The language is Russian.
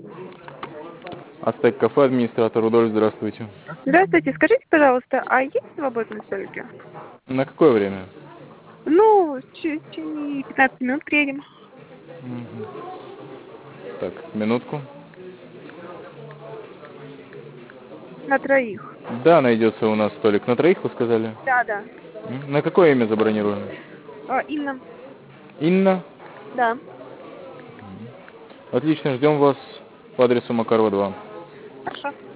Ацтек кафе, администратор Рудольф, здравствуйте. Здравствуйте, скажите, пожалуйста, а есть свободные столики? На какое время? Ну, в течение 15 минут приедем. Так, минутку. На троих. Да, найдется у нас столик. На троих, вы сказали? Да. На какое имя забронируем? Инна. Инна? Да. Отлично, ждем вас по адресу Макарова 2. Хорошо.